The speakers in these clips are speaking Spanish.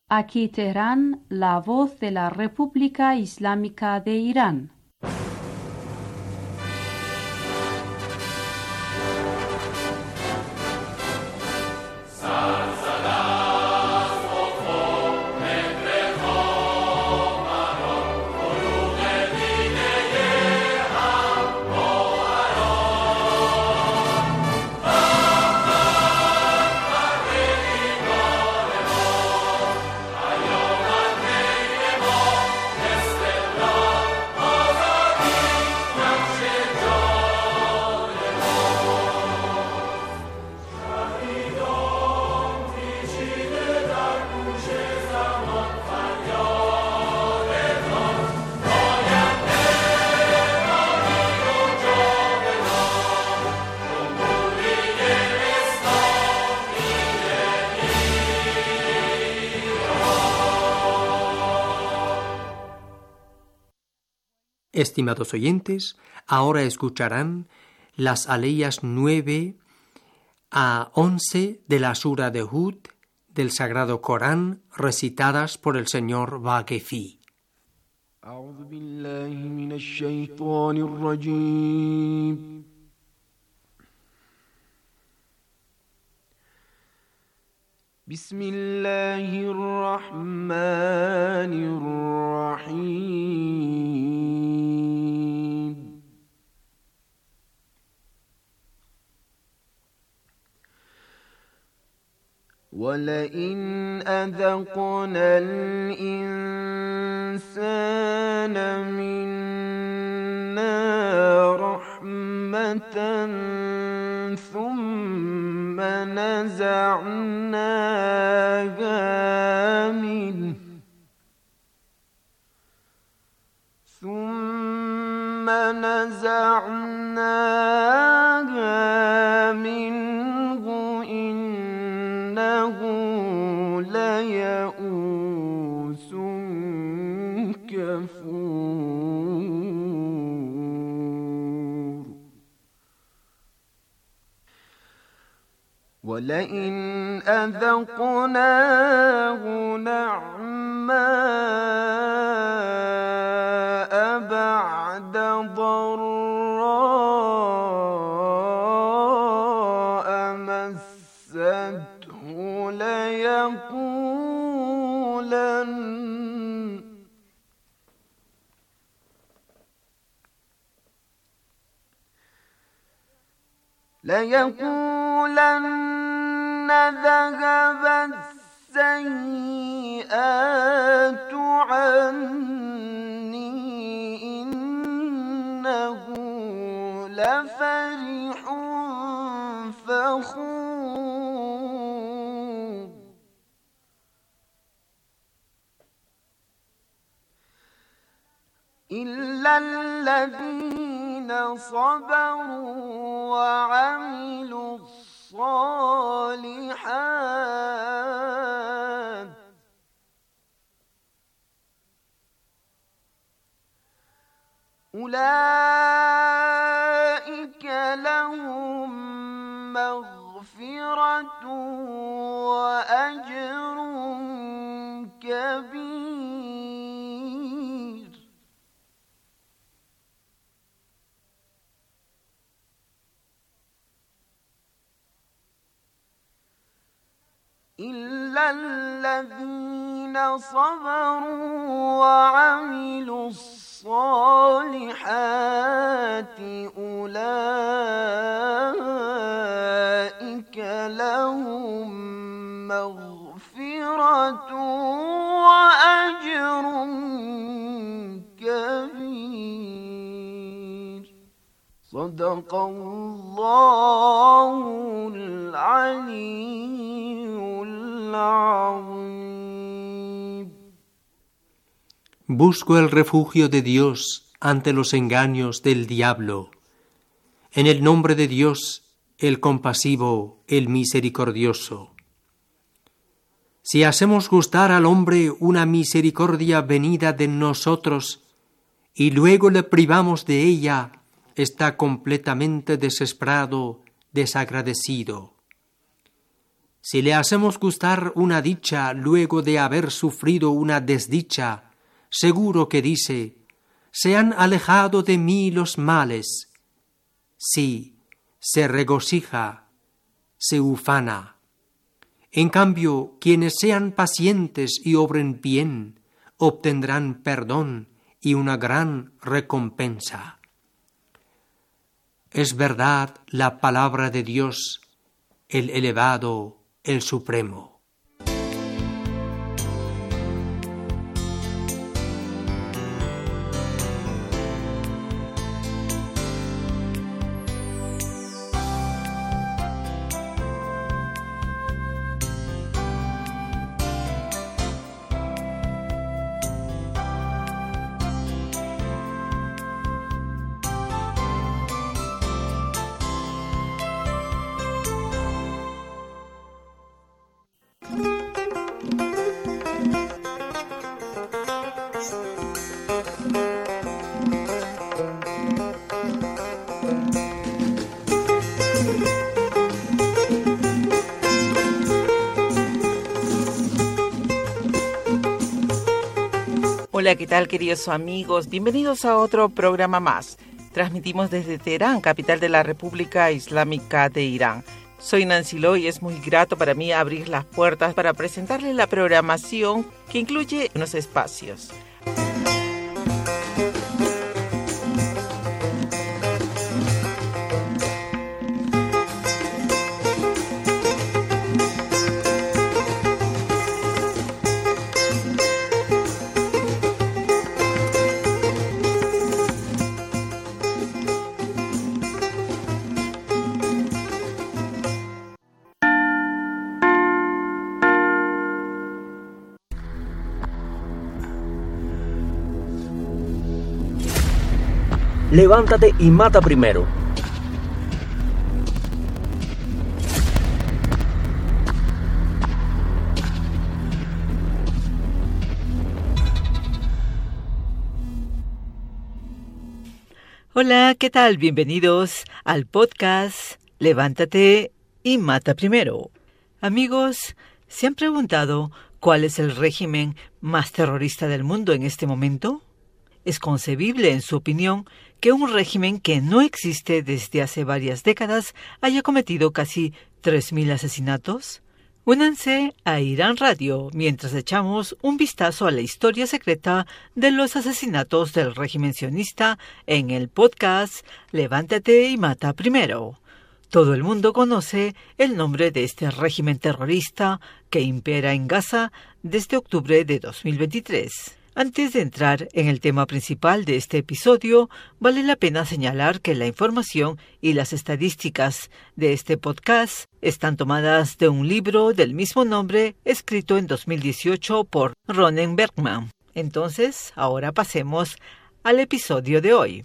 Aquí Teherán, la voz de la República Islámica de Irán. Estimados oyentes, ahora escucharán las aleyas 9 a 11 de la Sura de Hud del Sagrado Corán, recitadas por el señor Vaquefi. أعوذ بالله من الشيطان الرجيم. بسم الله الرحمن الرحيم. ولئن أذقنا الإنسان منا رحمة ثم نزعناها منه إنه ليئوس كفور. ولئن أذقناه نعماء بعد ضراء مسته ليقولن ذهب السيئات عني إنه لفرح فخور. إلا الذين صبروا وعملوا الصالحات أولئك لهم مغفرة وأجر كبير. إلا الذين صبروا وعملوا الصالحات أولئك لهم مغفرة وأجر كبير. صدق الله العلي العظيم. Busco el refugio de Dios ante los engaños del diablo. En el nombre de Dios, el compasivo, el misericordioso. Si hacemos gustar al hombre una misericordia venida de nosotros y luego le privamos de ella, está completamente desesperado, desagradecido. Si le hacemos gustar una dicha luego de haber sufrido una desdicha, seguro que dice: se han alejado de mí los males. Sí, se regocija, se ufana. En cambio, quienes sean pacientes y obren bien, obtendrán perdón y una gran recompensa. Es verdad la palabra de Dios, el elevado, el supremo. Hola, ¿qué tal, queridos amigos? Bienvenidos a otro programa más. Transmitimos desde Teherán, capital de la República Islámica de Irán. Soy Nancy Lo y es muy grato para mí abrir las puertas para presentarles la programación que incluye unos espacios. Levántate y mata primero. Hola, ¿qué tal? Bienvenidos al podcast Levántate y mata primero. Amigos, ¿se han preguntado cuál es el régimen más terrorista del mundo en este momento? ¿Es concebible, en su opinión, que un régimen que no existe desde hace varias décadas haya cometido casi 3.000 asesinatos? Únanse a Irán Radio mientras echamos un vistazo a la historia secreta de los asesinatos del régimen sionista en el podcast Levántate y mata primero. Todo el mundo conoce el nombre de este régimen terrorista que impera en Gaza desde octubre de 2023. Antes de entrar en el tema principal de este episodio, vale la pena señalar que la información y las estadísticas de este podcast están tomadas de un libro del mismo nombre escrito en 2018 por Ronen Bergman. Entonces, ahora pasemos al episodio de hoy.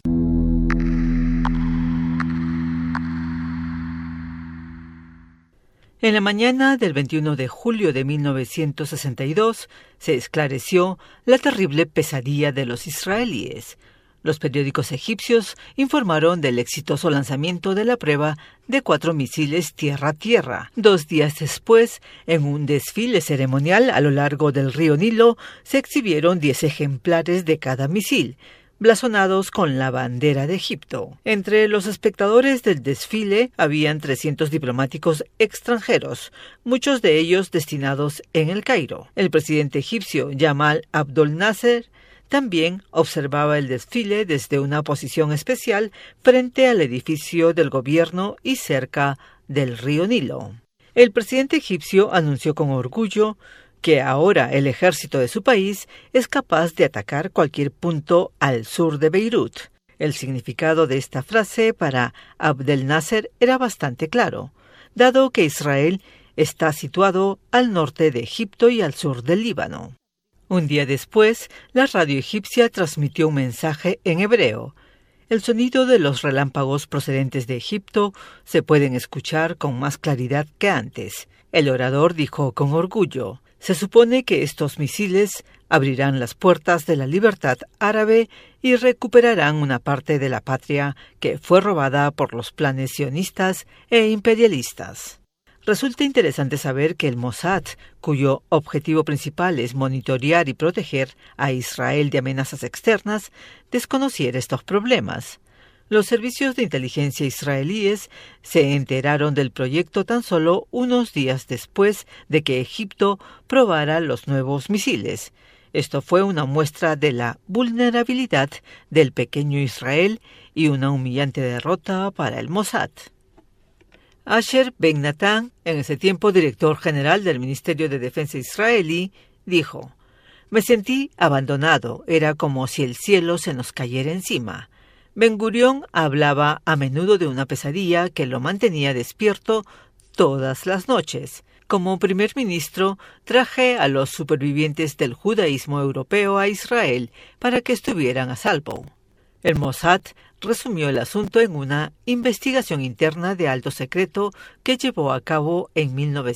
En la mañana del 21 de julio de 1962 se esclareció la terrible pesadilla de los israelíes. Los periódicos egipcios informaron del exitoso lanzamiento de la prueba de 4 misiles tierra-tierra. 2 días después, en un desfile ceremonial a lo largo del río Nilo, se exhibieron 10 ejemplares de cada misil, blasonados con la bandera de Egipto. Entre los espectadores del desfile habían 300 diplomáticos extranjeros, muchos de ellos destinados en El Cairo. El presidente egipcio Gamal Abdel Nasser también observaba el desfile desde una posición especial frente al edificio del gobierno y cerca del río Nilo. El presidente egipcio anunció con orgullo que ahora el ejército de su país es capaz de atacar cualquier punto al sur de Beirut. El significado de esta frase para Abdel Nasser era bastante claro, dado que Israel está situado al norte de Egipto y al sur del Líbano. Un día después, la radio egipcia transmitió un mensaje en hebreo. El sonido de los relámpagos procedentes de Egipto se pueden escuchar con más claridad que antes. El orador dijo con orgullo: se supone que estos misiles abrirán las puertas de la libertad árabe y recuperarán una parte de la patria que fue robada por los planes sionistas e imperialistas. Resulta interesante saber que el Mossad, cuyo objetivo principal es monitorear y proteger a Israel de amenazas externas, desconociera estos problemas. Los servicios de inteligencia israelíes se enteraron del proyecto tan solo unos días después de que Egipto probara los nuevos misiles. Esto fue una muestra de la vulnerabilidad del pequeño Israel y una humillante derrota para el Mossad. Asher Ben Natan, en ese tiempo director general del Ministerio de Defensa israelí, dijo: «Me sentí abandonado, era como si el cielo se nos cayera encima». Ben Gurión hablaba a menudo de una pesadilla que lo mantenía despierto todas las noches. Como primer ministro, traje a los supervivientes del judaísmo europeo a Israel para que estuvieran a salvo. El Mossad resumió el asunto en una investigación interna de alto secreto que llevó a cabo en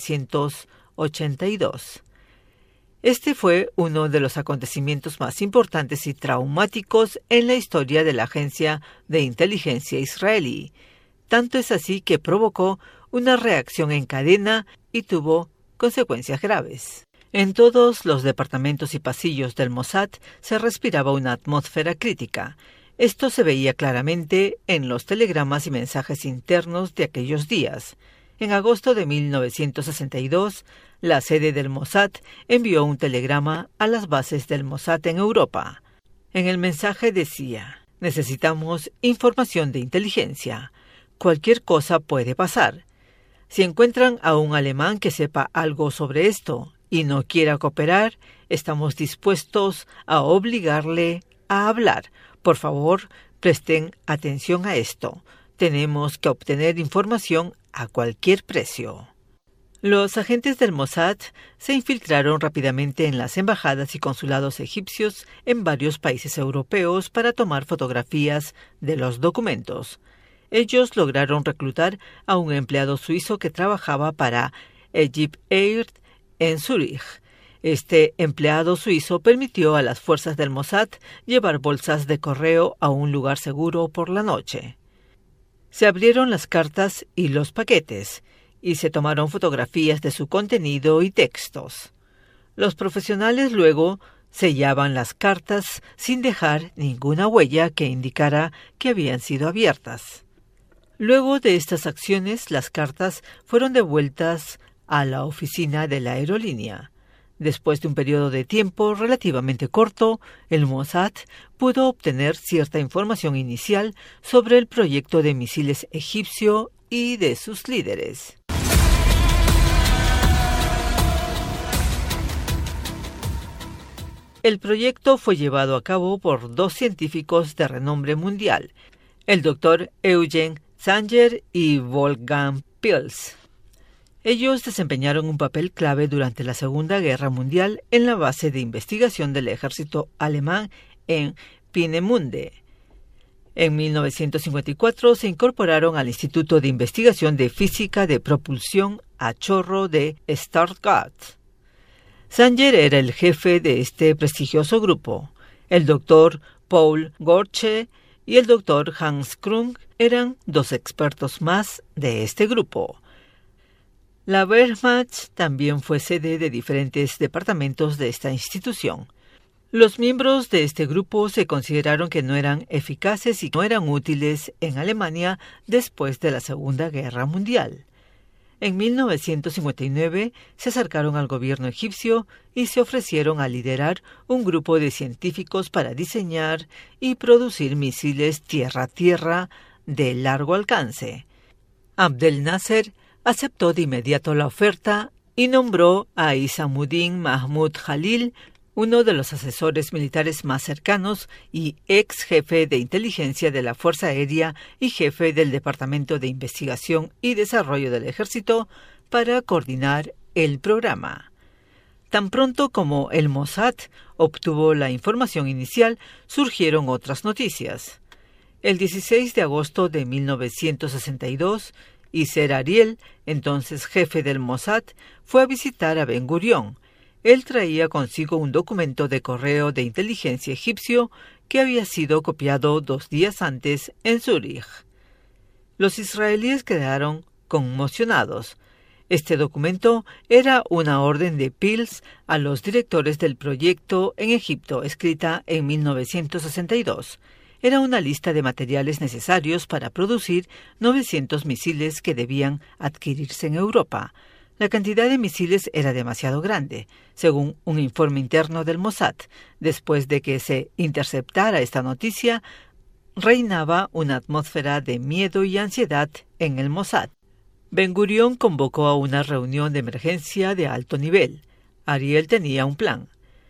1982. Este fue uno de los acontecimientos más importantes y traumáticos en la historia de la agencia de inteligencia israelí. Tanto es así que provocó una reacción en cadena y tuvo consecuencias graves. En todos los departamentos y pasillos del Mossad se respiraba una atmósfera crítica. Esto se veía claramente en los telegramas y mensajes internos de aquellos días. En agosto de 1962, la sede del Mossad envió un telegrama a las bases del Mossad en Europa. En el mensaje decía: «Necesitamos información de inteligencia. Cualquier cosa puede pasar. Si encuentran a un alemán que sepa algo sobre esto y no quiera cooperar, estamos dispuestos a obligarle a hablar. Por favor, presten atención a esto. Tenemos que obtener información a cualquier precio». Los agentes del Mossad se infiltraron rápidamente en las embajadas y consulados egipcios en varios países europeos para tomar fotografías de los documentos. Ellos lograron reclutar a un empleado suizo que trabajaba para Egypt Air en Zúrich. Este empleado suizo permitió a las fuerzas del Mossad llevar bolsas de correo a un lugar seguro por la noche. Se abrieron las cartas y los paquetes, y se tomaron fotografías de su contenido y textos. Los profesionales luego sellaban las cartas sin dejar ninguna huella que indicara que habían sido abiertas. Luego de estas acciones, las cartas fueron devueltas a la oficina de la aerolínea. Después de un periodo de tiempo relativamente corto, el Mossad pudo obtener cierta información inicial sobre el proyecto de misiles egipcio y de sus líderes. El proyecto fue llevado a cabo por dos científicos de renombre mundial, el Dr. Eugen Sanger y Wolfgang Pils. Ellos desempeñaron un papel clave durante la Segunda Guerra Mundial en la base de investigación del ejército alemán en Peenemünde. En 1954 se incorporaron al Instituto de Investigación de Física de Propulsión a Chorro de Stuttgart. Sanger era el jefe de este prestigioso grupo. El doctor Paul Gorche y el doctor Hans Krung eran dos expertos más de este grupo. La Wehrmacht también fue sede de diferentes departamentos de esta institución. Los miembros de este grupo se consideraron que no eran eficaces y no eran útiles en Alemania después de la Segunda Guerra Mundial. En 1959 se acercaron al gobierno egipcio y se ofrecieron a liderar un grupo de científicos para diseñar y producir misiles tierra-tierra de largo alcance. Abdel Nasser aceptó de inmediato la oferta y nombró a Isamuddin Mahmud Jalil, uno de los asesores militares más cercanos y ex jefe de inteligencia de la Fuerza Aérea y jefe del Departamento de Investigación y Desarrollo del Ejército, para coordinar el programa. Tan pronto como el Mossad obtuvo la información inicial, surgieron otras noticias. El 16 de agosto de 1962, Yasser Ariel, entonces jefe del Mossad, fue a visitar a Ben Gurión. Él traía consigo un documento de correo de inteligencia egipcio que había sido copiado 2 días antes en Zúrich. Los israelíes quedaron conmocionados. Este documento era una orden de Pils a los directores del proyecto en Egipto, escrita en 1962. Era una lista de materiales necesarios para producir 900 misiles que debían adquirirse en Europa. La cantidad de misiles era demasiado grande, según un informe interno del Mossad. Después de que se interceptara esta noticia, reinaba una atmósfera de miedo y ansiedad en el Mossad. Ben-Gurión convocó a una reunión de emergencia de alto nivel. Ariel tenía un plan.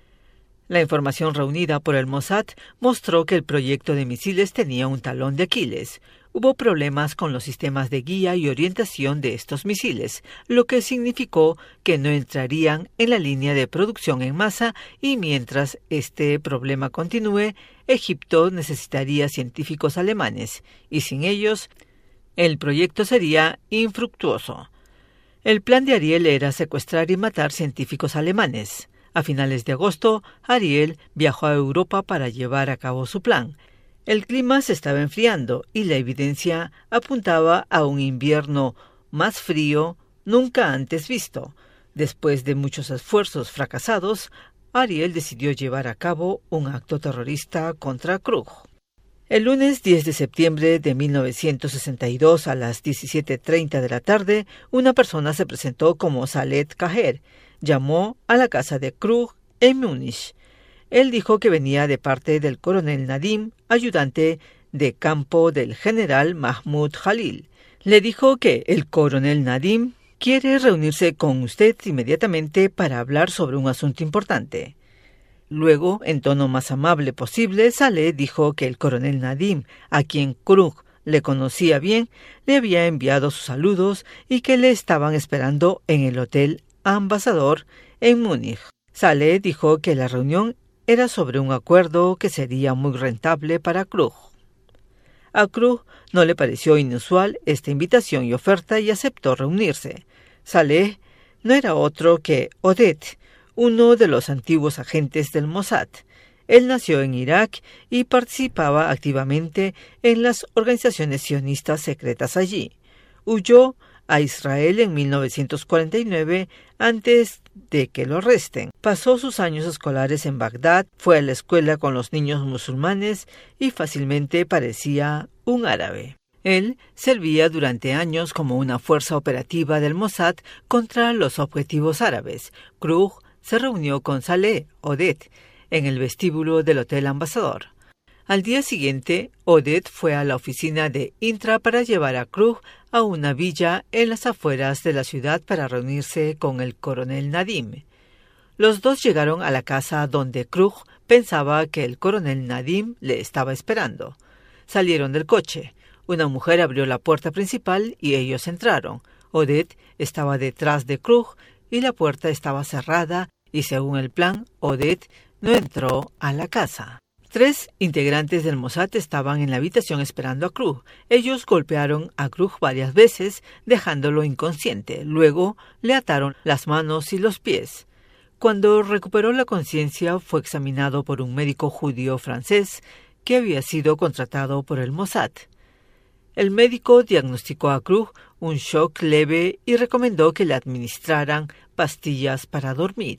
La información reunida por el Mossad mostró que el proyecto de misiles tenía un talón de Aquiles. Hubo problemas con los sistemas de guía y orientación de estos misiles, lo que significó que no entrarían en la línea de producción en masa y mientras este problema continúe, Egipto necesitaría científicos alemanes y sin ellos, el proyecto sería infructuoso. El plan de Ariel era secuestrar y matar científicos alemanes. A finales de agosto, Ariel viajó a Europa para llevar a cabo su plan. El clima se estaba enfriando y la evidencia apuntaba a un invierno más frío nunca antes visto. Después de muchos esfuerzos fracasados, Ariel decidió llevar a cabo un acto terrorista contra Krug. El lunes 10 de septiembre de 1962 a las 17:30 de la tarde, una persona se presentó como Salet Kaher. Llamó a la casa de Krug en Múnich. Él dijo que venía de parte del coronel Nadim, ayudante de campo del general Mahmoud Jalil. Le dijo que el coronel Nadim quiere reunirse con usted inmediatamente para hablar sobre un asunto importante. Luego, en tono más amable posible, Saleh dijo que el coronel Nadim, a quien Krug le conocía bien, le había enviado sus saludos y que le estaban esperando en el Hotel Ambassador en Múnich. Saleh dijo que la reunión era sobre un acuerdo que sería muy rentable para Krug. A Krug no le pareció inusual esta invitación y oferta y aceptó reunirse. Saleh no era otro que Oded, uno de los antiguos agentes del Mossad. Él nació en Irak y participaba activamente en las organizaciones sionistas secretas allí. Huyó a Israel en 1949 antes de que lo arresten. Pasó sus años escolares en Bagdad, fue a la escuela con los niños musulmanes y fácilmente parecía un árabe. Él servía durante años como una fuerza operativa del Mossad contra los objetivos árabes. Krug se reunió con Saleh Oded en el vestíbulo del Hotel Ambassador. Al día siguiente, Oded fue a la oficina de Intra para llevar a Krug a una villa en las afueras de la ciudad para reunirse con el coronel Nadim. Los dos llegaron a la casa donde Krug pensaba que el coronel Nadim le estaba esperando. Salieron del coche. Una mujer abrió la puerta principal y ellos entraron. Oded estaba detrás de Krug y la puerta estaba cerrada y según el plan, Oded no entró a la casa. 3 integrantes del Mossad estaban en la habitación esperando a Krug. Ellos golpearon a Krug varias veces, dejándolo inconsciente. Luego le ataron las manos y los pies. Cuando recuperó la conciencia, fue examinado por un médico judío francés que había sido contratado por el Mossad. El médico diagnosticó a Krug un shock leve y recomendó que le administraran pastillas para dormir.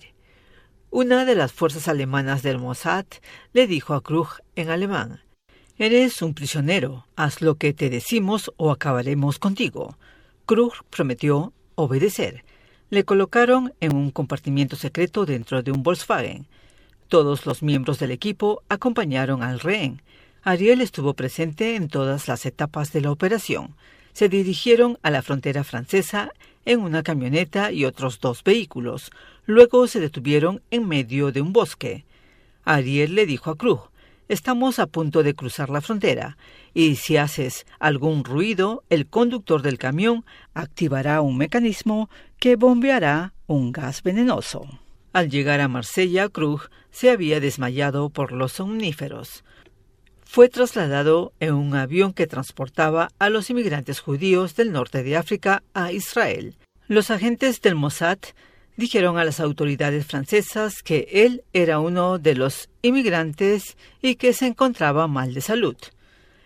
Una de las fuerzas alemanas del Mossad le dijo a Krug en alemán: «Eres un prisionero, haz lo que te decimos o acabaremos contigo». Krug prometió obedecer. Le colocaron en un compartimiento secreto dentro de un Volkswagen. Todos los miembros del equipo acompañaron al rehén. Ariel estuvo presente en todas las etapas de la operación. Se dirigieron a la frontera francesa en una camioneta y otros 2 vehículos. Luego se detuvieron en medio de un bosque. Ariel le dijo a Krug: «Estamos a punto de cruzar la frontera, y si haces algún ruido, el conductor del camión activará un mecanismo que bombeará un gas venenoso». Al llegar a Marsella, Krug se había desmayado por los somníferos. Fue trasladado en un avión que transportaba a los inmigrantes judíos del norte de África a Israel. Los agentes del Mossad dijeron a las autoridades francesas que él era uno de los inmigrantes y que se encontraba mal de salud.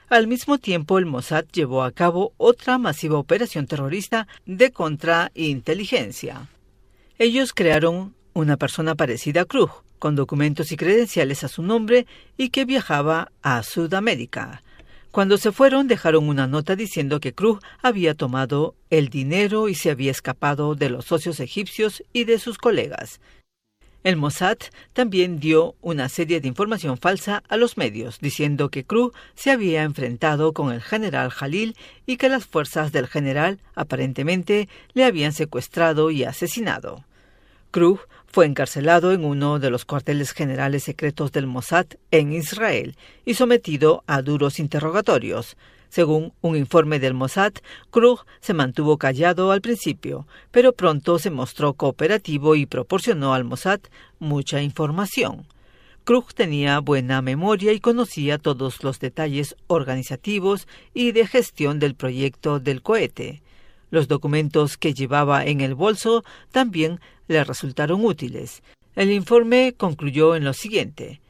Al mismo tiempo, el Mossad llevó a cabo otra masiva operación terrorista de contrainteligencia. Ellos crearon una persona parecida a Krug, con documentos y credenciales a su nombre y que viajaba a Sudamérica. Cuando se fueron, dejaron una nota diciendo que Krug había tomado el dinero y se había escapado de los socios egipcios y de sus colegas. El Mossad también dio una serie de información falsa a los medios, diciendo que Krug se había enfrentado con el general Jalil y que las fuerzas del general aparentemente le habían secuestrado y asesinado. Krug fue encarcelado en uno de los cuarteles generales secretos del Mossad en Israel y sometido a duros interrogatorios. Según un informe del Mossad, Krug se mantuvo callado al principio, pero pronto se mostró cooperativo y proporcionó al Mossad mucha información. Krug tenía buena memoria y conocía todos los detalles organizativos y de gestión del proyecto del cohete. Los documentos que llevaba en el bolso también le resultaron útiles. El informe concluyó en lo siguiente: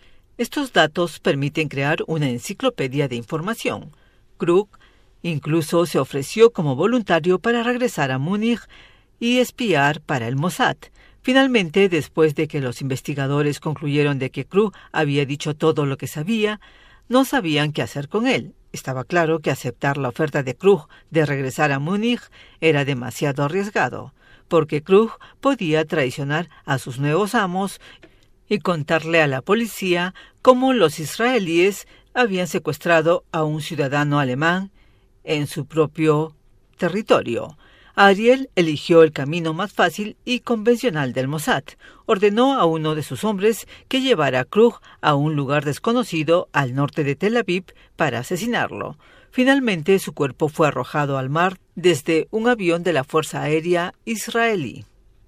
estos datos permiten crear una enciclopedia de información. Krug incluso se ofreció como voluntario para regresar a Múnich y espiar para el Mossad. Finalmente, después de que los investigadores concluyeron de que Krug había dicho todo lo que sabía, no sabían qué hacer con él. Estaba claro que aceptar la oferta de Krug de regresar a Múnich era demasiado arriesgado, porque Krug podía traicionar a sus nuevos amos y contarle a la policía cómo los israelíes habían secuestrado a un ciudadano alemán en su propio territorio. Ariel eligió el camino más fácil y convencional del Mossad. Ordenó a uno de sus hombres que llevara a Krug a un lugar desconocido al norte de Tel Aviv para asesinarlo. Finalmente, su cuerpo fue arrojado al mar desde un avión de la Fuerza Aérea israelí.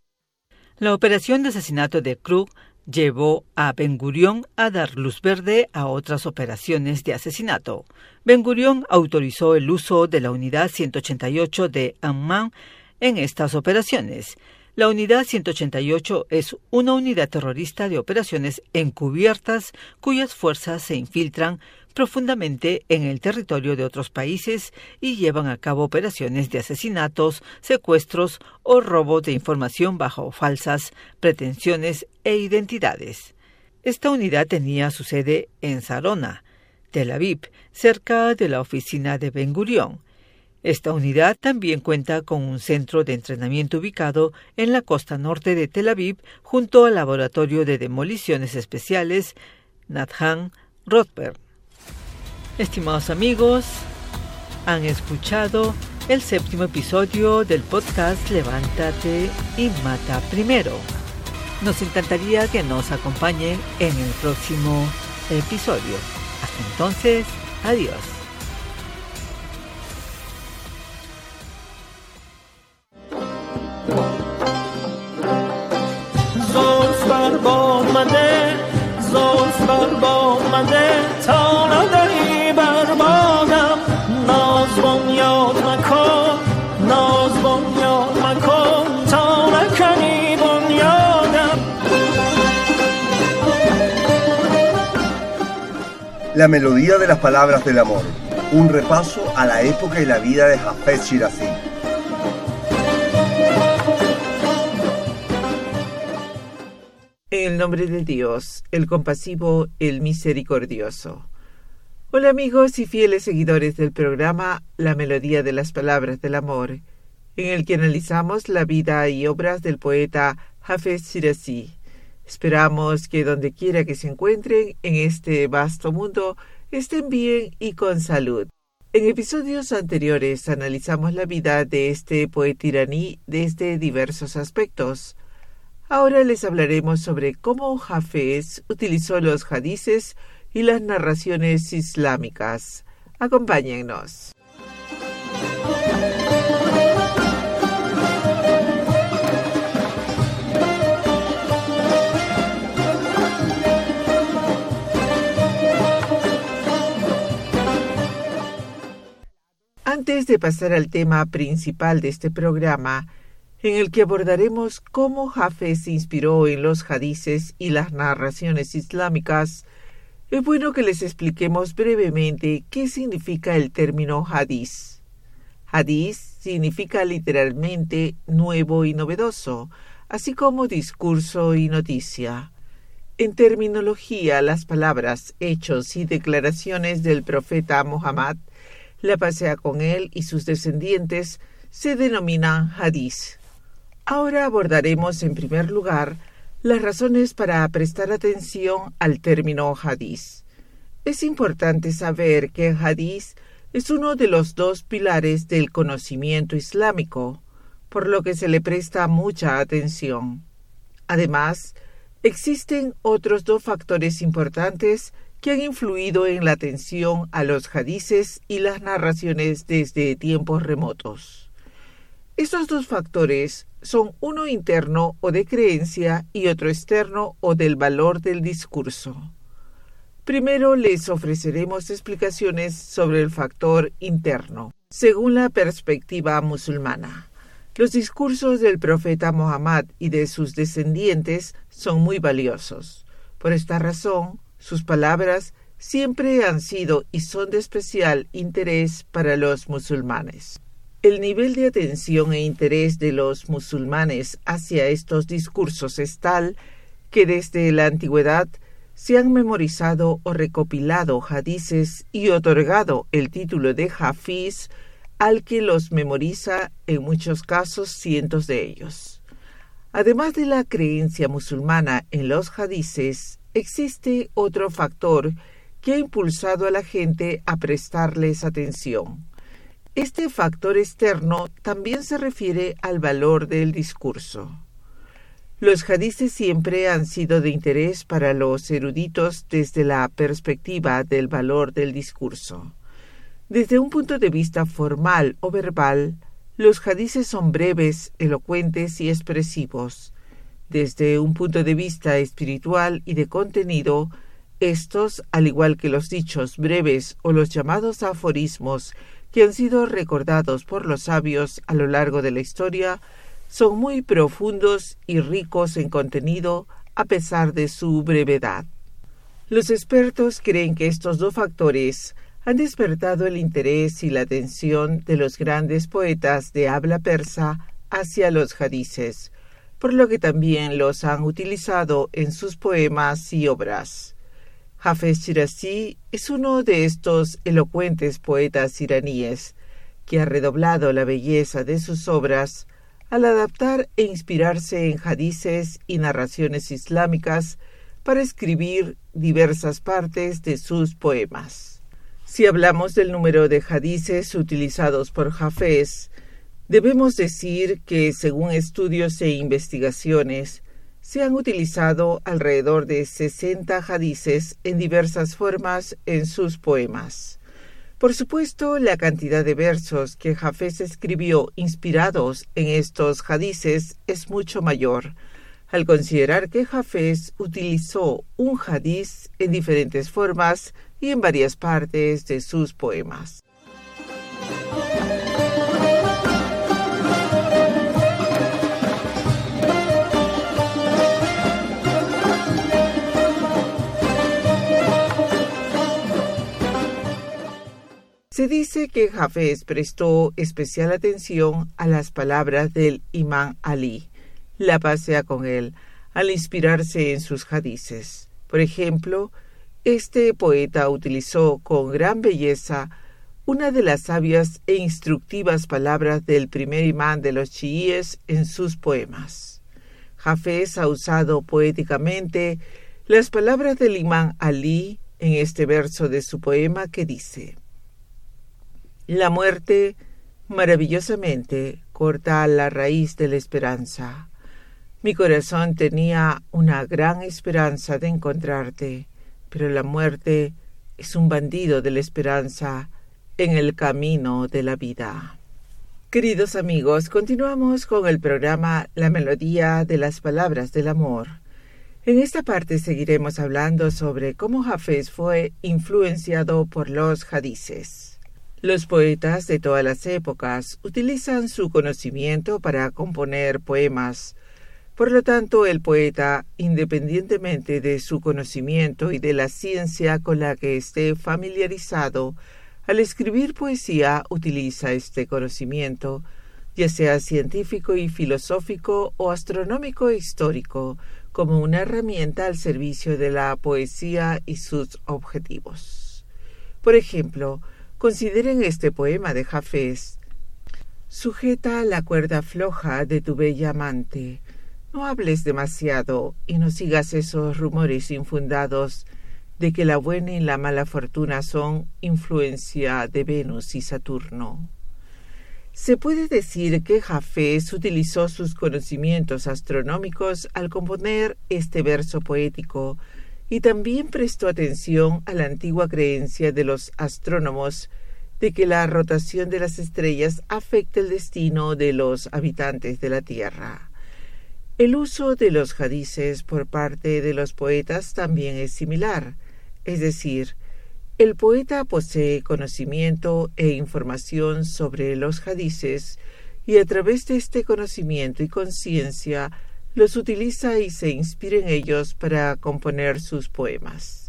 La operación de asesinato de Krug llevó a Ben-Gurión a dar luz verde a otras operaciones de asesinato. Ben-Gurión autorizó el uso de la Unidad 188 de Amman en estas operaciones. La Unidad 188 es una unidad terrorista de operaciones encubiertas cuyas fuerzas se infiltran profundamente en el territorio de otros países y llevan a cabo operaciones de asesinatos, secuestros o robos de información bajo falsas pretensiones e identidades. Esta unidad tenía su sede en Sarona, Tel Aviv, cerca de la oficina de Ben-Gurión. Esta unidad también cuenta con un centro de entrenamiento ubicado en la costa norte de Tel Aviv, junto al laboratorio de demoliciones especiales Nathan Rothberg. Estimados amigos, han escuchado el 7º episodio del podcast Levántate y Mata Primero. Nos encantaría que nos acompañen en el próximo episodio. Hasta entonces, adiós. La melodía de las palabras del amor. Un repaso a la época y la vida de Hafez Shirazi. En el nombre de Dios, el compasivo, el misericordioso. Hola amigos y fieles seguidores del programa La melodía de las palabras del amor, en el que analizamos la vida y obras del poeta Hafez Shirazi. Esperamos que donde quiera que se encuentren en este vasto mundo estén bien y con salud. En episodios anteriores analizamos la vida de este poeta iraní desde diversos aspectos. Ahora les hablaremos sobre cómo Hafez utilizó los hadices y las narraciones islámicas. Acompáñennos. Antes de pasar al tema principal de este programa, en el que abordaremos cómo Hafez se inspiró en los hadices y las narraciones islámicas, Es bueno que les expliquemos brevemente qué significa el término hadiz. Hadiz significa literalmente nuevo y novedoso, así como discurso y noticia. En terminología, las palabras, hechos y declaraciones del profeta Muhammad, la paz sea con él y sus descendientes, se denominan hadiz. Ahora abordaremos en primer lugar las razones para prestar atención al término hadiz. Es importante saber que el hadiz es uno de los dos pilares del conocimiento islámico, por lo que se le presta mucha atención. Además, existen otros dos factores importantes que han influido en la atención a los hadices y las narraciones desde tiempos remotos. Estos dos factores son uno interno o de creencia y otro externo o del valor del discurso. Primero les ofreceremos explicaciones sobre el factor interno. Según la perspectiva musulmana, los discursos del profeta Muhammad y de sus descendientes son muy valiosos. Por esta razón, sus palabras siempre han sido y son de especial interés para los musulmanes. El nivel de atención e interés de los musulmanes hacia estos discursos es tal que desde la antigüedad se han memorizado o recopilado hadices y otorgado el título de hafiz al que los memoriza, en muchos casos cientos de ellos. Además de la creencia musulmana en los hadices, existe otro factor que ha impulsado a la gente a prestarles atención. Este factor externo también se refiere al valor del discurso. Los hadices siempre han sido de interés para los eruditos desde la perspectiva del valor del discurso. Desde un punto de vista formal o verbal, los hadices son breves, elocuentes y expresivos. Desde un punto de vista espiritual y de contenido, estos, al igual que los dichos breves o los llamados aforismos que han sido recordados por los sabios a lo largo de la historia, son muy profundos y ricos en contenido a pesar de su brevedad. Los expertos creen que estos dos factores han despertado el interés y la atención de los grandes poetas de habla persa hacia los hadices, por lo que también los han utilizado en sus poemas y obras. Hafez Shirazi es uno de estos elocuentes poetas iraníes que ha redoblado la belleza de sus obras al adaptar e inspirarse en hadices y narraciones islámicas para escribir diversas partes de sus poemas. Si hablamos del número de hadices utilizados por Hafez, debemos decir que, según estudios e investigaciones, se han utilizado alrededor de 60 hadices en diversas formas en sus poemas. Por supuesto, la cantidad de versos que Hafez escribió inspirados en estos hadices es mucho mayor, al considerar que Hafez utilizó un hadiz en diferentes formas y en varias partes de sus poemas. Se dice que Hafez prestó especial atención a las palabras del Imán Ali, la paz sea con él, al inspirarse en sus hadices. Por ejemplo, este poeta utilizó con gran belleza una de las sabias e instructivas palabras del primer imán de los chiíes en sus poemas. Hafez ha usado poéticamente las palabras del Imán Ali en este verso de su poema que dice: la muerte, maravillosamente, corta la raíz de la esperanza. Mi corazón tenía una gran esperanza de encontrarte, pero la muerte es un bandido de la esperanza en el camino de la vida. Queridos amigos, continuamos con el programa La Melodía de las Palabras del Amor. En esta parte seguiremos hablando sobre cómo Hafez fue influenciado por los hadices. Los poetas de todas las épocas utilizan su conocimiento para componer poemas, Por lo tanto, el poeta, independientemente de su conocimiento y de la ciencia con la que esté familiarizado, al escribir poesía utiliza este conocimiento, ya sea científico y filosófico o astronómico e histórico, como una herramienta al servicio de la poesía y sus objetivos. Por ejemplo, consideren este poema de Hafez: sujeta la cuerda floja de tu bella amante. No hables demasiado y no sigas esos rumores infundados de que la buena y la mala fortuna son influencia de Venus y Saturno. Se puede decir que Hafez utilizó sus conocimientos astronómicos al componer este verso poético y también prestó atención a la antigua creencia de los astrónomos de que la rotación de las estrellas afecta el destino de los habitantes de la Tierra. El uso de los hadices por parte de los poetas también es similar, es decir, el poeta posee conocimiento e información sobre los hadices y a través de este conocimiento y conciencia los utiliza y se inspira en ellos para componer sus poemas.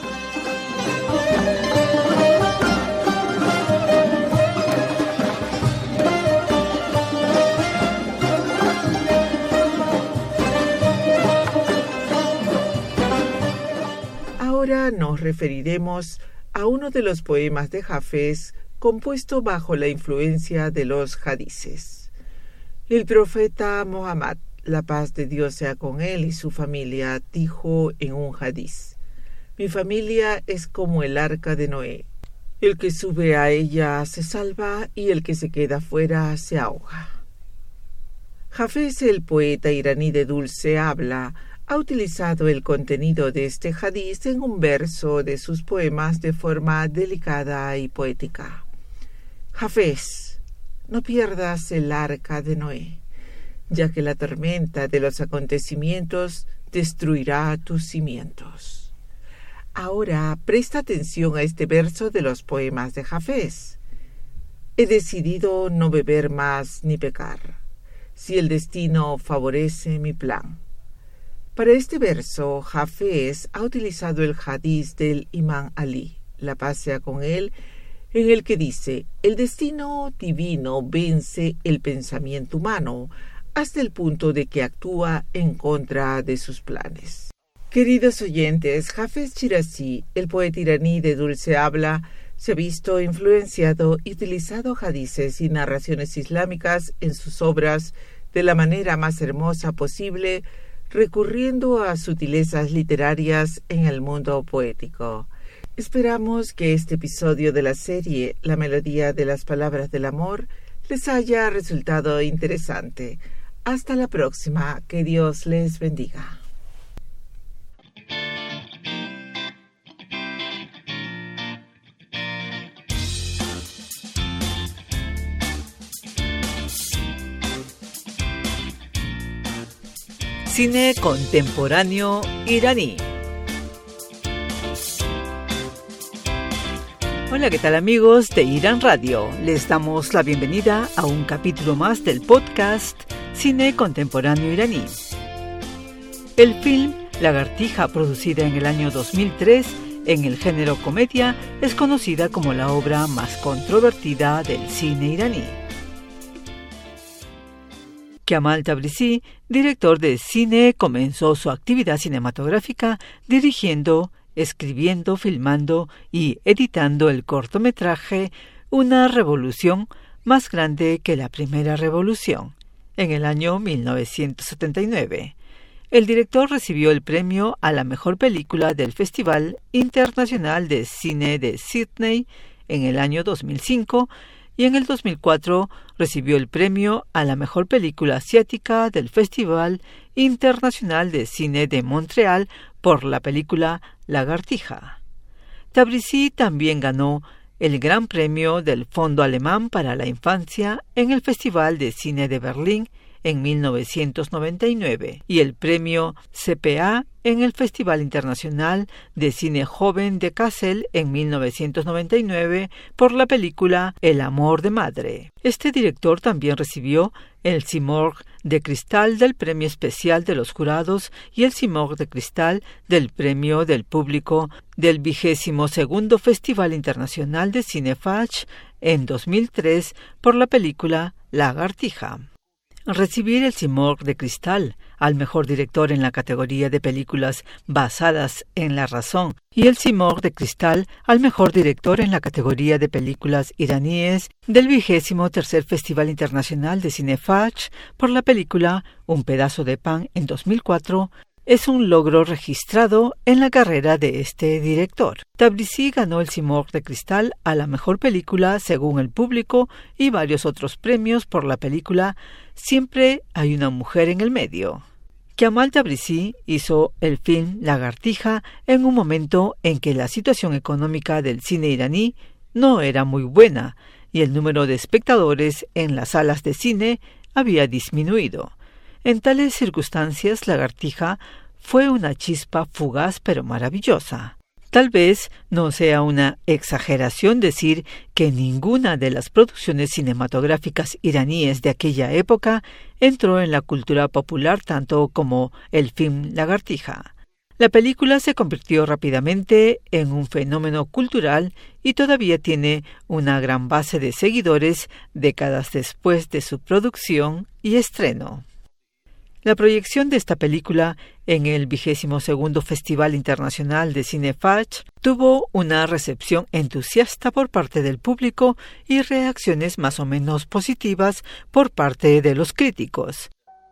Ahora nos referiremos a uno de los poemas de Hafez compuesto bajo la influencia de los hadices. El profeta Muhammad, la paz de Dios sea con él y su familia, dijo en un hadiz: mi familia es como el arca de Noé. El que sube a ella se salva y el que se queda fuera se ahoga. Hafez, el poeta iraní de dulce habla, ha utilizado el contenido de este hadiz en un verso de sus poemas de forma delicada y poética. Hafez, no pierdas el arca de Noé, ya que la tormenta de los acontecimientos destruirá tus cimientos. Ahora presta atención a este verso de los poemas de Hafez. He decidido no beber más ni pecar, si el destino favorece mi plan. Para este verso, Hafez ha utilizado el hadiz del Imán Ali, la paz sea con él, en el que dice: el destino divino vence el pensamiento humano hasta el punto de que actúa en contra de sus planes. Queridos oyentes, Hafez Shirazi, el poeta iraní de dulce habla, se ha visto influenciado y utilizado hadices y narraciones islámicas en sus obras de la manera más hermosa posible, recurriendo a sutilezas literarias en el mundo poético. Esperamos que este episodio de la serie La melodía de las palabras del amor les haya resultado interesante. Hasta la próxima, que Dios les bendiga. Cine contemporáneo iraní. Hola, ¿qué tal amigos de Irán Radio? Les damos la bienvenida a un capítulo más del podcast Cine contemporáneo iraní. El film Lagartija, producida en el año 2003 en el género comedia, es conocida como la obra más controvertida del cine iraní. Kamal Tabrizi, director de cine, comenzó su actividad cinematográfica dirigiendo, escribiendo, filmando y editando el cortometraje Una revolución más grande que la primera revolución, en el año 1979. El director recibió el premio a la mejor película del Festival Internacional de Cine de Sydney en el año 2005 y en el 2004 recibió el premio a la mejor película asiática del Festival Internacional de Cine de Montreal por la película Lagartija. Tabrizi también ganó el Gran Premio del Fondo Alemán para la Infancia en el Festival de Cine de Berlín en 1999 y el premio CPA en el Festival Internacional de Cine Joven de Kassel en 1999 por la película El amor de madre. Este director también recibió el Simorgh de Cristal del Premio Especial de los Jurados y el Simorgh de Cristal del Premio del Público del 22º Festival Internacional de Cine Fajr en 2003 por la película Lagartija. Recibir el Simorgh de Cristal al mejor director en la categoría de películas basadas en la razón y el Simorgh de Cristal al mejor director en la categoría de películas iraníes del 23º Festival Internacional de Cine Fajr por la película Un pedazo de pan en 2004 es un logro registrado en la carrera de este director. Tabrizi ganó el Simorgh de Cristal a la mejor película según el público y varios otros premios por la película Siempre hay una mujer en el medio. Kemal Tabrizi hizo el film Lagartija en un momento en que la situación económica del cine iraní no era muy buena y el número de espectadores en las salas de cine había disminuido. En tales circunstancias, Lagartija fue una chispa fugaz pero maravillosa. Tal vez no sea una exageración decir que ninguna de las producciones cinematográficas iraníes de aquella época entró en la cultura popular tanto como el film Lagartija. La película se convirtió rápidamente en un fenómeno cultural y todavía tiene una gran base de seguidores décadas después de su producción y estreno. La proyección de esta película en el 22º Festival Internacional de Cine Fajr tuvo una recepción entusiasta por parte del público y reacciones más o menos positivas por parte de los críticos.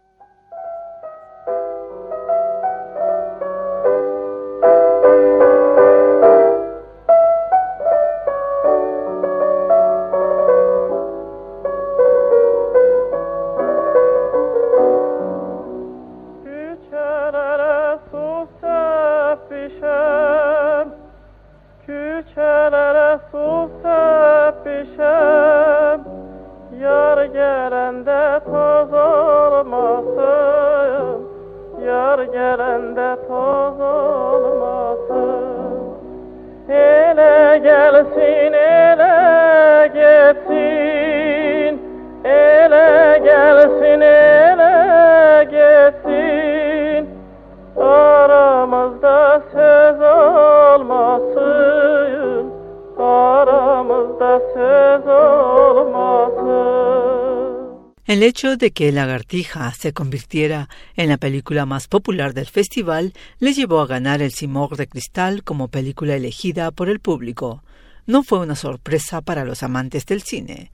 El hecho de que Lagartija se convirtiera en la película más popular del festival le llevó a ganar el Simorgh de Cristal como película elegida por el público. No fue una sorpresa para los amantes del cine.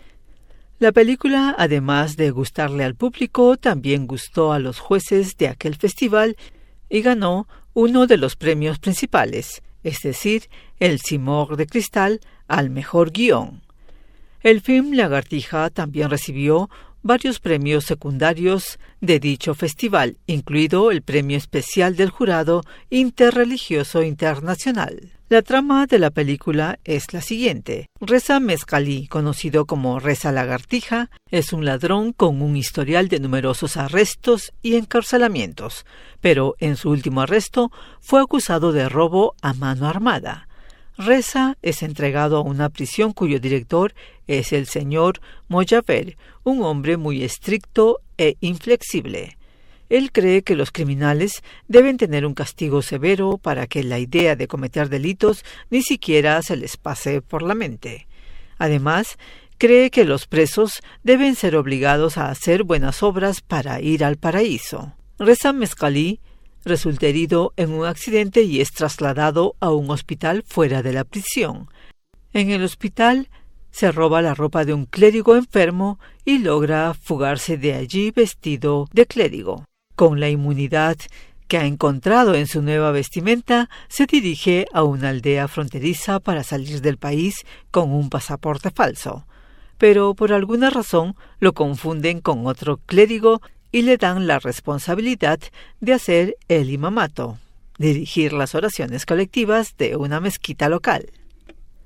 La película, además de gustarle al público, también gustó a los jueces de aquel festival y ganó uno de los premios principales, es decir, el Simorgh de Cristal al mejor guión. El film Lagartija también recibió varios premios secundarios de dicho festival, incluido el Premio Especial del Jurado Interreligioso Internacional. La trama de la película es la siguiente. Reza Mezcalí, conocido como Reza Lagartija, es un ladrón con un historial de numerosos arrestos y encarcelamientos, pero en su último arresto fue acusado de robo a mano armada. Reza es entregado a una prisión cuyo director es el señor Mojaver, un hombre muy estricto e inflexible. Él cree que los criminales deben tener un castigo severo para que la idea de cometer delitos ni siquiera se les pase por la mente. Además, cree que los presos deben ser obligados a hacer buenas obras para ir al paraíso. Reza Mezcalí resulta herido en un accidente y es trasladado a un hospital fuera de la prisión. En el hospital se roba la ropa de un clérigo enfermo y logra fugarse de allí vestido de clérigo. Con la inmunidad que ha encontrado en su nueva vestimenta, se dirige a una aldea fronteriza para salir del país con un pasaporte falso. Pero por alguna razón lo confunden con otro clérigo y le dan la responsabilidad de hacer el imamato, dirigir las oraciones colectivas de una mezquita local.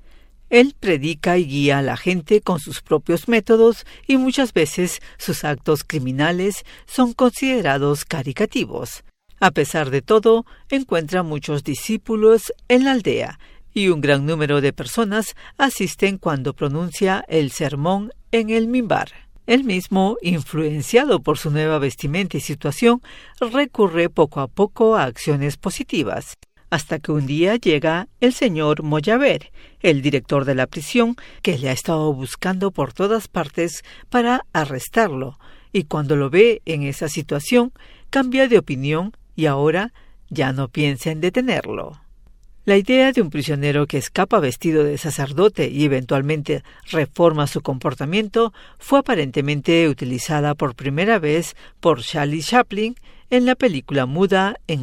Él predica y guía a la gente con sus propios métodos y muchas veces sus actos criminales son considerados caricativos. A pesar de todo, encuentra muchos discípulos en la aldea y un gran número de personas asisten cuando pronuncia el sermón en el mimbar. Él mismo, influenciado por su nueva vestimenta y situación, recurre poco a poco a acciones positivas, hasta que un día llega el señor Moyaver, el director de la prisión, que le ha estado buscando por todas partes para arrestarlo, y cuando lo ve en esa situación, cambia de opinión y ahora ya no piensa en detenerlo. La idea de un prisionero que escapa vestido de sacerdote y eventualmente reforma su comportamiento fue aparentemente utilizada por primera vez por Charlie Chaplin en la película muda en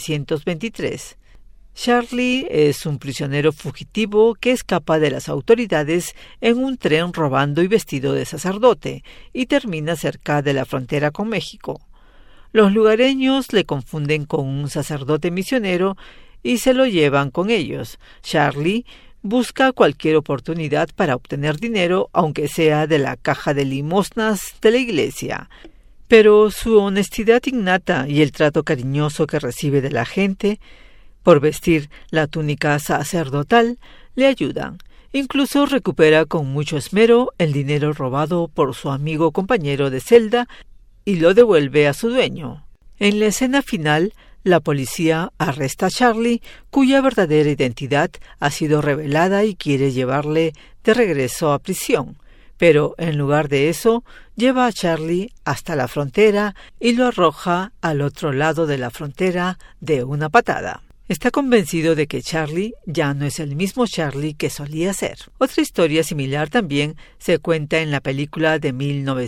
1923. Charlie es un prisionero fugitivo que escapa de las autoridades en un tren robando y vestido de sacerdote y termina cerca de la frontera con México. Los lugareños le confunden con un sacerdote misionero y se lo llevan con ellos. Charlie busca cualquier oportunidad para obtener dinero, aunque sea de la caja de limosnas de la iglesia. Pero su honestidad innata y el trato cariñoso que recibe de la gente, por vestir la túnica sacerdotal, le ayudan. Incluso recupera con mucho esmero el dinero robado por su amigo compañero de celda y lo devuelve a su dueño. En la escena final, la policía arresta a Charlie, cuya verdadera identidad ha sido revelada y quiere llevarle de regreso a prisión. Pero en lugar de eso, lleva a Charlie hasta la frontera y lo arroja al otro lado de la frontera de una patada. Está convencido de que Charlie ya no es el mismo Charlie que solía ser. Otra historia similar también se cuenta en la película de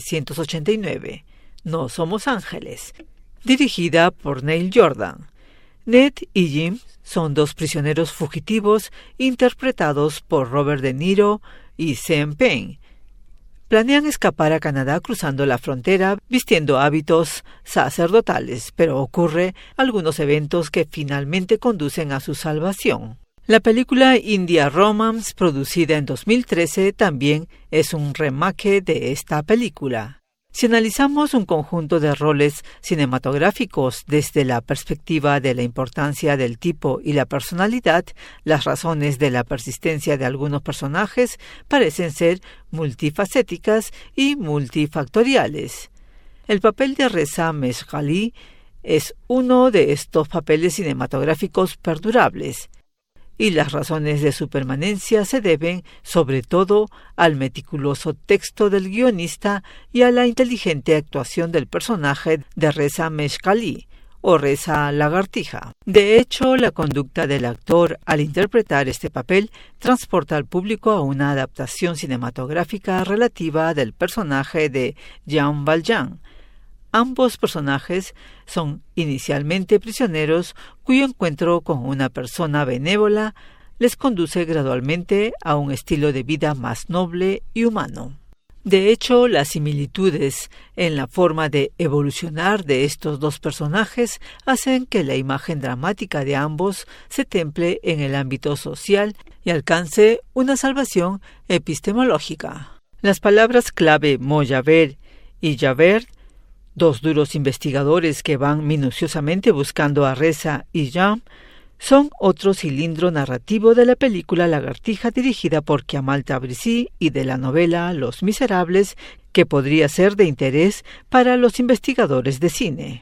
1989, No somos ángeles, dirigida por Neil Jordan. Ned y Jim son dos prisioneros fugitivos interpretados por Robert De Niro y Sean Penn. Planean escapar a Canadá cruzando la frontera vistiendo hábitos sacerdotales, pero ocurre algunos eventos que finalmente conducen a su salvación. La película India Romance, producida en 2013, también es un remake de esta película. Si analizamos un conjunto de roles cinematográficos desde la perspectiva de la importancia del tipo y la personalidad, las razones de la persistencia de algunos personajes parecen ser multifacéticas y multifactoriales. El papel de Reza Meshgali es uno de estos papeles cinematográficos perdurables, y las razones de su permanencia se deben, sobre todo, al meticuloso texto del guionista y a la inteligente actuación del personaje de Reza Meshgali, o Reza Lagartija. De hecho, la conducta del actor al interpretar este papel transporta al público a una adaptación cinematográfica relativa del personaje de Jean Valjean. Ambos personajes son inicialmente prisioneros cuyo encuentro con una persona benévola les conduce gradualmente a un estilo de vida más noble y humano. De hecho, las similitudes en la forma de evolucionar de estos dos personajes hacen que la imagen dramática de ambos se temple en el ámbito social y alcance una salvación epistemológica. Las palabras clave Moyaver y Javert, dos duros investigadores que van minuciosamente buscando a Reza y Jean, son otro cilindro narrativo de la película Lagartija dirigida por Kemal Tabrizi y de la novela Los Miserables, que podría ser de interés para los investigadores de cine.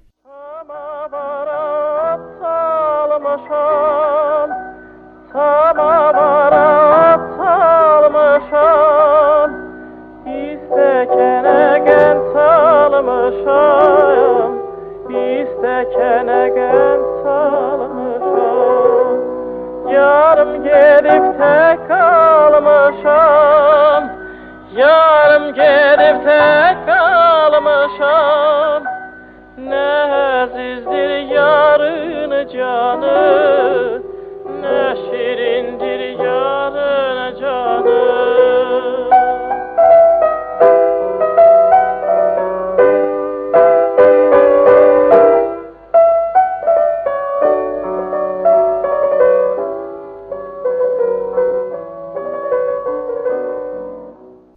Yarım gelip tek kalmışam, yarım gelip tek kalmışam. Ne azizdir yarın canı, ne şirindir yarın canı.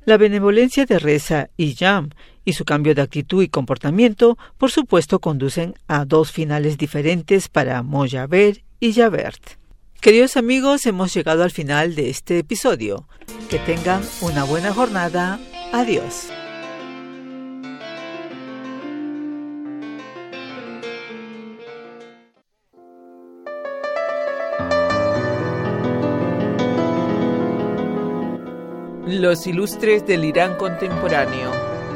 La benevolencia de Reza y Jam y su cambio de actitud y comportamiento, por supuesto, conducen a dos finales diferentes para Mojaber y Javert. Queridos amigos, hemos llegado al final de este episodio. Que tengan una buena jornada. Adiós. Los ilustres del Irán contemporáneo.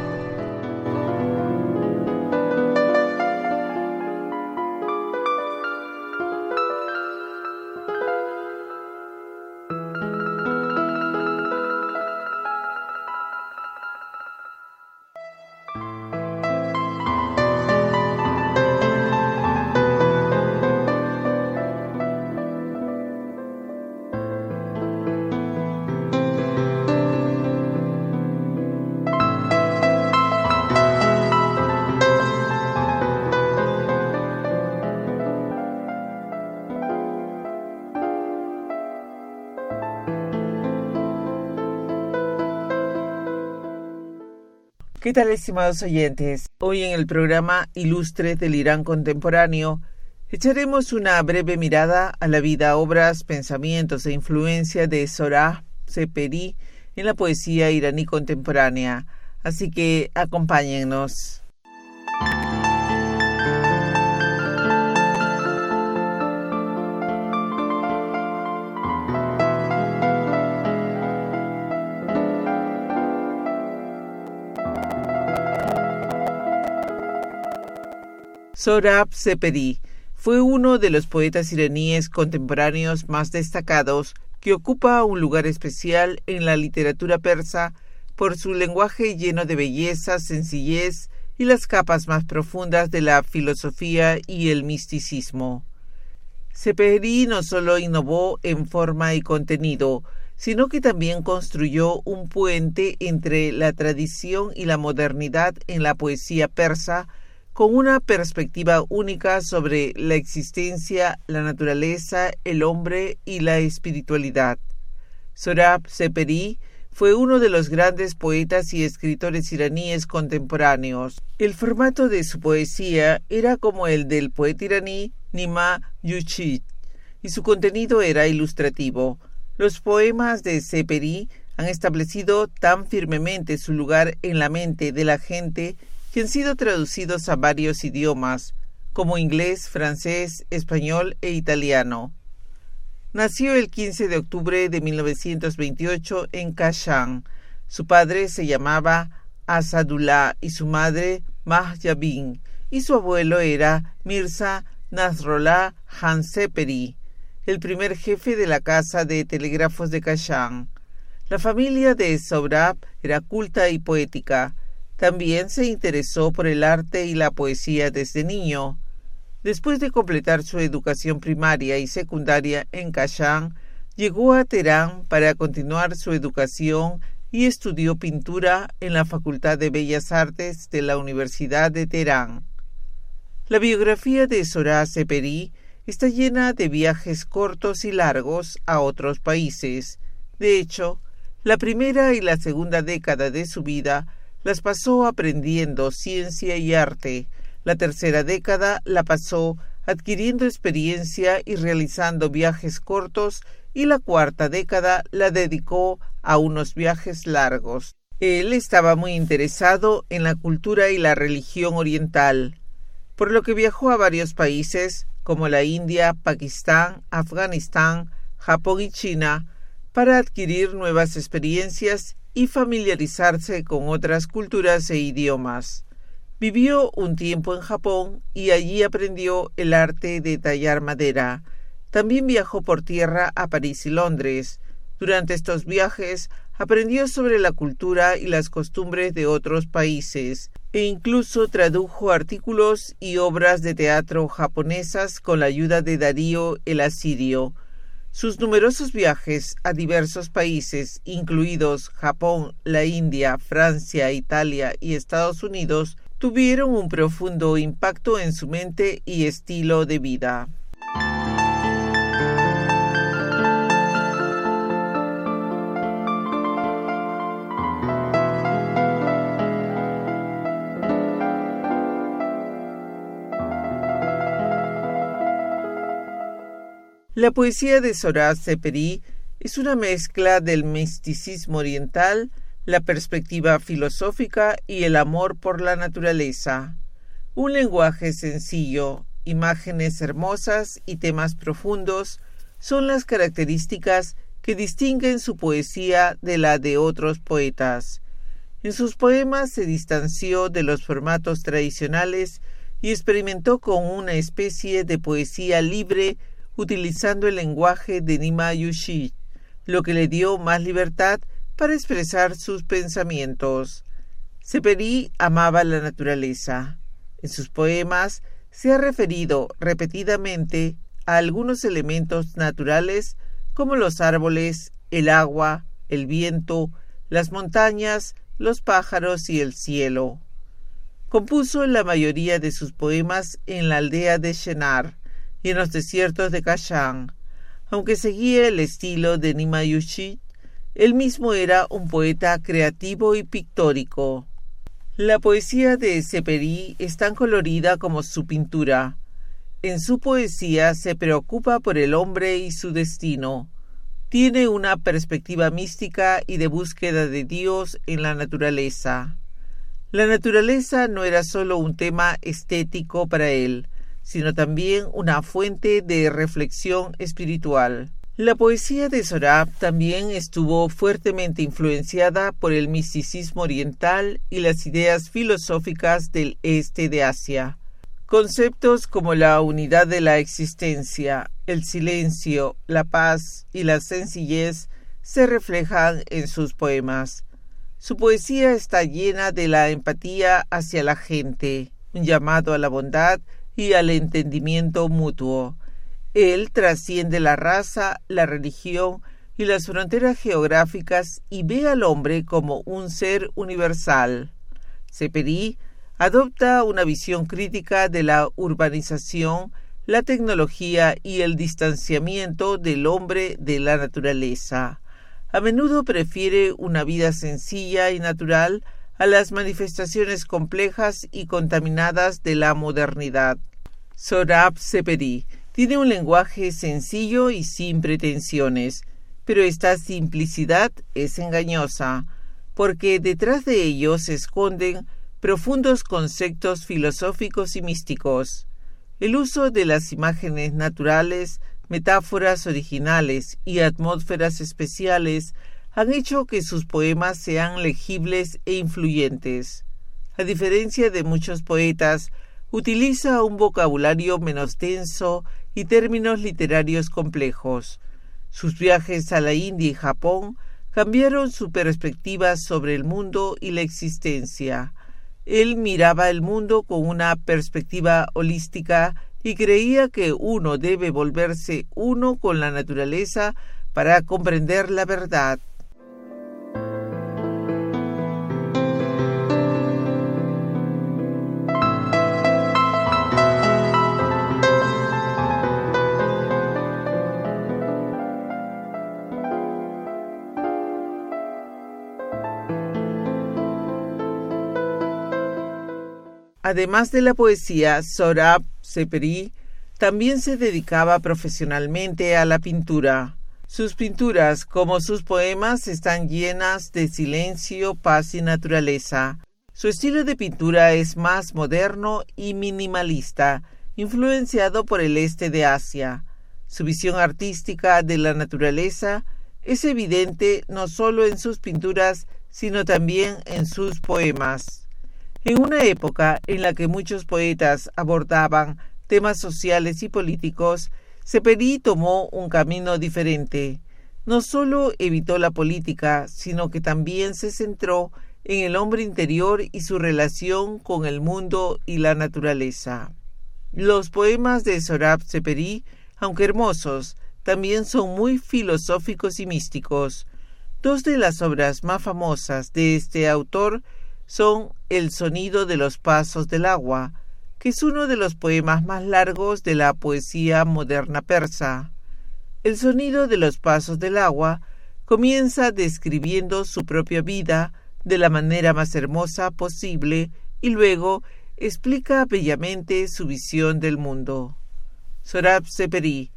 ¿Qué tal, estimados oyentes? Hoy en el programa Ilustres del Irán contemporáneo echaremos una breve mirada a la vida, obras, pensamientos e influencia de Sohrab Sepehri en la poesía iraní contemporánea. Así que acompáñennos. Sohrab Sepehri fue uno de los poetas iraníes contemporáneos más destacados, que ocupa un lugar especial en la literatura persa por su lenguaje lleno de belleza, sencillez y las capas más profundas de la filosofía y el misticismo. Sepehri no solo innovó en forma y contenido, sino que también construyó un puente entre la tradición y la modernidad en la poesía persa, con una perspectiva única sobre la existencia, la naturaleza, el hombre y la espiritualidad. Sohrab Sepehri fue uno de los grandes poetas y escritores iraníes contemporáneos. El formato de su poesía era como el del poeta iraní Nima Yushid, y su contenido era ilustrativo. Los poemas de Sepehri han establecido tan firmemente su lugar en la mente de la gente que han sido traducidos a varios idiomas, como inglés, francés, español e italiano. Nació el 15 de octubre de 1928 en Kashan. Su padre se llamaba Asadullah y su madre Mahjabin, y su abuelo era Mirza Nasrollah Khan Sepehri, el primer jefe de la Casa de Telégrafos de Kashan. La familia de Sohrab era culta y poética. También se interesó por el arte y la poesía desde niño. Después de completar su educación primaria y secundaria en Kashan, llegó a Teherán para continuar su educación y estudió pintura en la Facultad de Bellas Artes de la Universidad de Teherán. La biografía de Sohrab Sepehri está llena de viajes cortos y largos a otros países. De hecho, la primera y la segunda década de su vida las pasó aprendiendo ciencia y arte. La tercera década la pasó adquiriendo experiencia y realizando viajes cortos, y la cuarta década la dedicó a unos viajes largos. Él estaba muy interesado en la cultura y la religión oriental, por lo que viajó a varios países como la India, Pakistán, Afganistán, Japón y China para adquirir nuevas experiencias y familiarizarse con otras culturas e idiomas. Vivió un tiempo en Japón y allí aprendió el arte de tallar madera. También viajó por tierra a París y Londres. Durante estos viajes aprendió sobre la cultura y las costumbres de otros países, e incluso tradujo artículos y obras de teatro japonesas con la ayuda de Darío el Asirio. Sus numerosos viajes a diversos países, incluidos Japón, la India, Francia, Italia y Estados Unidos, tuvieron un profundo impacto en su mente y estilo de vida. La poesía de Sohrab Sepehri es una mezcla del misticismo oriental, la perspectiva filosófica y el amor por la naturaleza. Un lenguaje sencillo, imágenes hermosas y temas profundos son las características que distinguen su poesía de la de otros poetas. En sus poemas se distanció de los formatos tradicionales y experimentó con una especie de poesía libre utilizando el lenguaje de Nima Yushid, lo que le dio más libertad para expresar sus pensamientos. Sepehri amaba la naturaleza. En sus poemas se ha referido repetidamente a algunos elementos naturales como los árboles, el agua, el viento, las montañas, los pájaros y el cielo. Compuso la mayoría de sus poemas en la aldea de Shenar y en los desiertos de Kashan. Aunque seguía el estilo de Nima Yushid, él mismo era un poeta creativo y pictórico. La poesía de Sepehri es tan colorida como su pintura. En su poesía se preocupa por el hombre y su destino. Tiene una perspectiva mística y de búsqueda de Dios en la naturaleza. La naturaleza no era solo un tema estético para él, sino también una fuente de reflexión espiritual. La poesía de Sohrab también estuvo fuertemente influenciada por el misticismo oriental y las ideas filosóficas del este de Asia. Conceptos como la unidad de la existencia, el silencio, la paz y la sencillez se reflejan en sus poemas. Su poesía está llena de la empatía hacia la gente, un llamado a la bondad y al entendimiento mutuo. Él trasciende la raza, la religión y las fronteras geográficas y ve al hombre como un ser universal. Sepehri adopta una visión crítica de la urbanización, la tecnología y el distanciamiento del hombre de la naturaleza. A menudo prefiere una vida sencilla y natural a las manifestaciones complejas y contaminadas de la modernidad. Sohrab Sepehri tiene un lenguaje sencillo y sin pretensiones, pero esta simplicidad es engañosa, porque detrás de ello se esconden profundos conceptos filosóficos y místicos. El uso de las imágenes naturales, metáforas originales y atmósferas especiales han hecho que sus poemas sean legibles e influyentes. A diferencia de muchos poetas, utiliza un vocabulario menos denso y términos literarios complejos. Sus viajes a la India y Japón cambiaron su perspectiva sobre el mundo y la existencia. Él miraba el mundo con una perspectiva holística y creía que uno debe volverse uno con la naturaleza para comprender la verdad. Además de la poesía, Sohrab Sepehri también se dedicaba profesionalmente a la pintura. Sus pinturas, como sus poemas, están llenas de silencio, paz y naturaleza. Su estilo de pintura es más moderno y minimalista, influenciado por el este de Asia. Su visión artística de la naturaleza es evidente no solo en sus pinturas, sino también en sus poemas. En una época en la que muchos poetas abordaban temas sociales y políticos, Sepehri tomó un camino diferente. No solo evitó la política, sino que también se centró en el hombre interior y su relación con el mundo y la naturaleza. Los poemas de Sohrab Sepehri, aunque hermosos, también son muy filosóficos y místicos. Dos de las obras más famosas de este autor son El sonido de los pasos del agua, que es uno de los poemas más largos de la poesía moderna persa. El sonido de los pasos del agua comienza describiendo su propia vida de la manera más hermosa posible y luego explica bellamente su visión del mundo. Sohrab Sepehri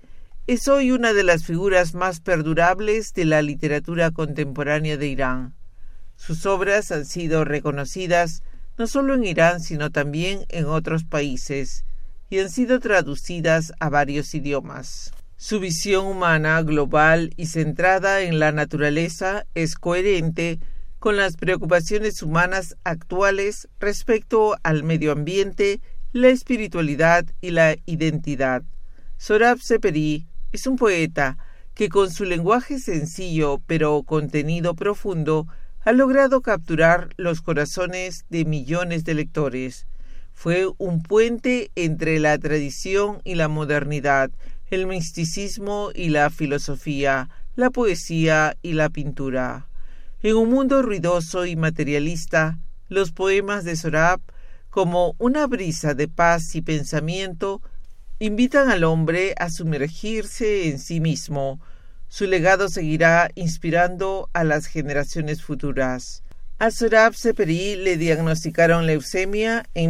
Es hoy una de las figuras más perdurables de la literatura contemporánea de Irán. Sus obras han sido reconocidas no solo en Irán, sino también en otros países, y han sido traducidas a varios idiomas. Su visión humana, global y centrada en la naturaleza es coherente con las preocupaciones humanas actuales respecto al medio ambiente, la espiritualidad y la identidad. Sohrab Sepehri es un poeta que con su lenguaje sencillo pero contenido profundo ha logrado capturar los corazones de millones de lectores. Fue un puente entre la tradición y la modernidad, el misticismo y la filosofía, la poesía y la pintura. En un mundo ruidoso y materialista, los poemas de Sohrab, como una brisa de paz y pensamiento, invitan al hombre a sumergirse en sí mismo. Su legado seguirá inspirando a las generaciones futuras. A Sohrab Sepehri le diagnosticaron leucemia en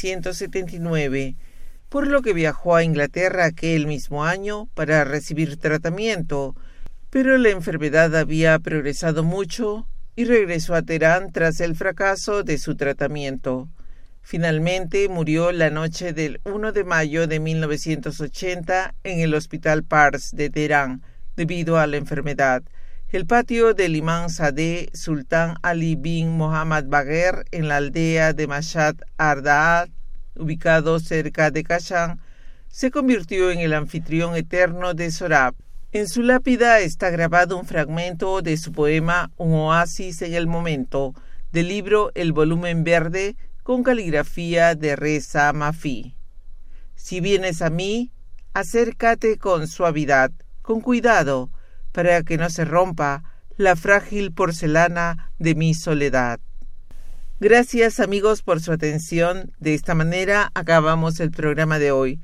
1979, por lo que viajó a Inglaterra aquel mismo año para recibir tratamiento, pero la enfermedad había progresado mucho y regresó a Teherán tras el fracaso de su tratamiento. Finalmente murió la noche del 1 de mayo de 1980 en el Hospital Pars de Teherán, debido a la enfermedad. El patio del imán Sadeh Sultán Ali bin Mohammad Bagher en la aldea de Mashhad Ardaat, ubicado cerca de Kashan, se convirtió en el anfitrión eterno de Sohrab. En su lápida está grabado un fragmento de su poema Un oasis en el momento, del libro El volumen verde, con caligrafía de Reza Mafi. Si vienes a mí, acércate con suavidad, con cuidado, para que no se rompa la frágil porcelana de mi soledad. Gracias, amigos, por su atención. De esta manera acabamos el programa de hoy.